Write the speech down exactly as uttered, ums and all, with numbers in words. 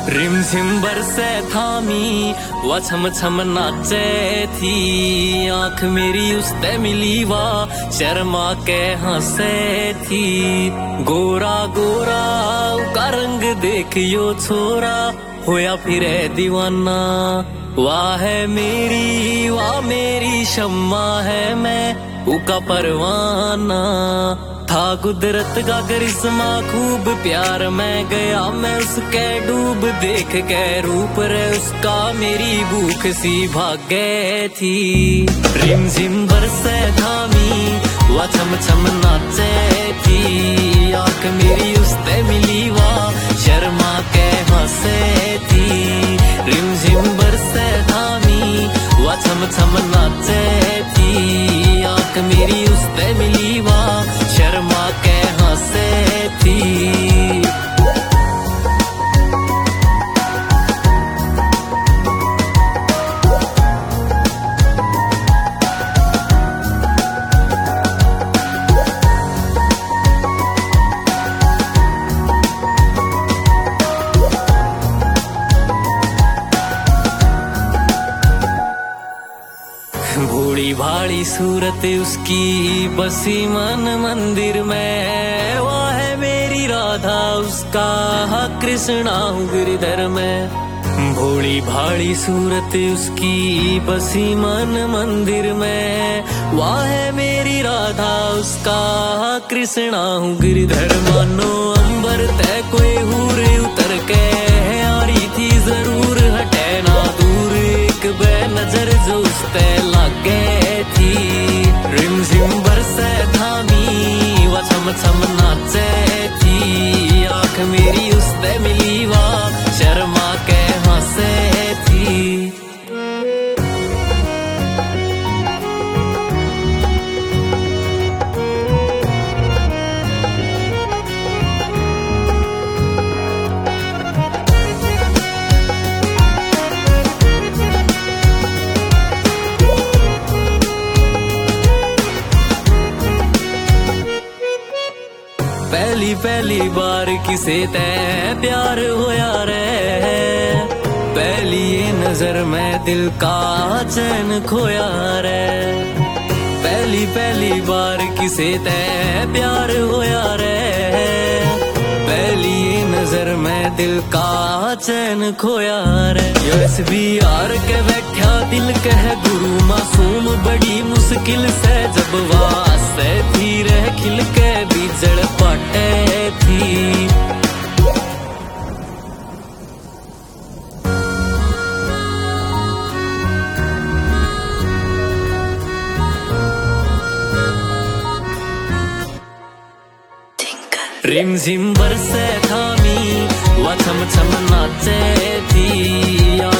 रिमझिम बरसे थामी वा छम छम नाचे थी, आंख मेरी उसते मिली वा शर्मा के हंसे थी। गोरा गोरा का रंग देखियो छोरा, होया फिरे दीवाना। वाह है मेरी वाह मेरी शम्मा है मैं उका परवाना। था कुदरत का करिश्मा खूब प्यार में गया मैं उसके डूब, देख के रूप रे उसका मेरी भूख सी भागे थी। रिमझिम बरसे थामी वा छम छम नाचे थी, आंख मेरी उसते मिली वा शर्मा के हंसे थी। रिमझिम बरसे थामी वा छम छम नाचे थी, आंख मेरी उसते मिली वा शर्मा के हंसे थी। भोली भाली सूरत उसकी बसी मन मंदिर में, वह है मेरी राधा उसका कृष्णा हूँ गिरधर में। भोली भाली सूरत उसकी बसी मन मंदिर में, वह है मेरी राधा उसका कृष्णा हूँ गिरधर। मानो अंबर तय कोई हूर उतर के आ रही थी जरूर, हटे ना दूर एक बे नजर जो उसते लागे थी। रिमझिम बरसे थामी वा छम छम नाचे थी, आंख मेरी उसते मिली वा शर्मा के हंसे थी। पहली पहली बार किसे ते प्यार होया रे, पहली ये नजर में दिल का चैन खोया रे। पहली पहली बार किसे ते प्यार होया रे, पहली ये नजर में दिल का चैन खोया रे। यस भी यार के बैठा दिल कह गुरु मासूम, बड़ी मुश्किल से जब वास्ते थी रह खिल के बीजड़ पाटे थी। रिमझिम बरसे थामी वा छम छम नाचे थी,